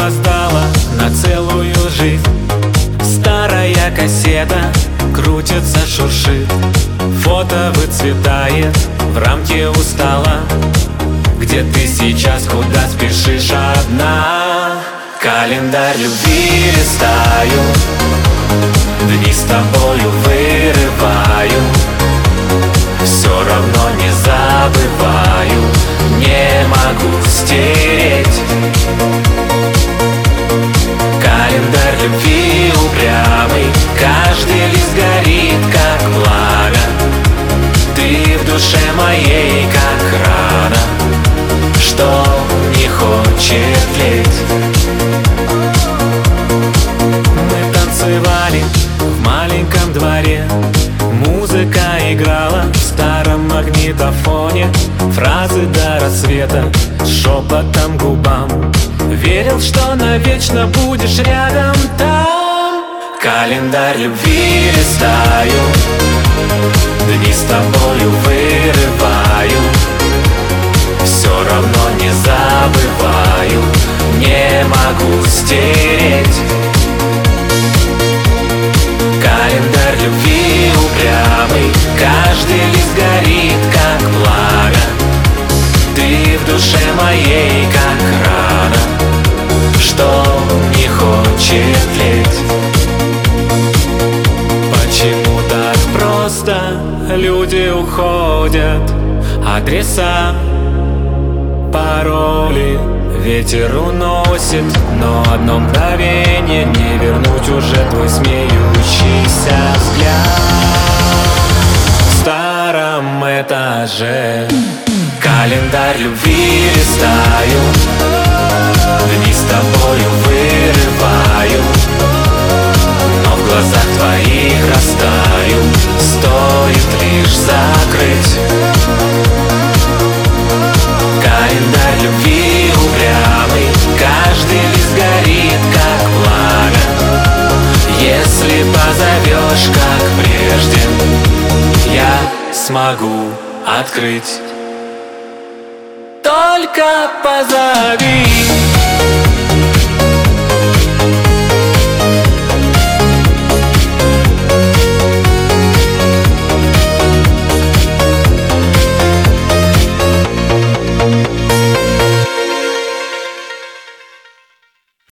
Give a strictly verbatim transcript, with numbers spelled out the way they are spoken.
опоздала на целую жизнь. Старая кассета крутится, шуршит, фото выцветает, в рамке устала. Где ты сейчас, куда спешишь одна? Календарь любви листаю, дни с тобою вырываю, все равно не забываю, не могу стереть. Календарь любви упрямый, каждый лист горит, как пламя. Ты в душе моей, как рана, что не хочет тлеть. Мы танцевали в маленьком дворе, музыка играла в старом магнитофоне. Фразы до рассвета шепотом губам, верил, что навечно будешь рядом там. Календарь любви листаю, дни с тобою вырываю, все равно не забываю, не могу стереть. Календарь любви упрямый, каждый лист горит, как пламя. Ты в душе моей, как рана, что не хочет тлеть. Почему так просто люди уходят? Адреса, пароли ветер уносит, но одно мгновение не вернуть уже твой смеющийся взгляд. В старом этаже календарь любви листаю, дни с тобою вырываю, но в глазах твоих растаю, стоит лишь закрыть. Календарь любви упрямый, каждый лист горит, как пламя. Если позовешь, как прежде, я смогу открыть. Только позови.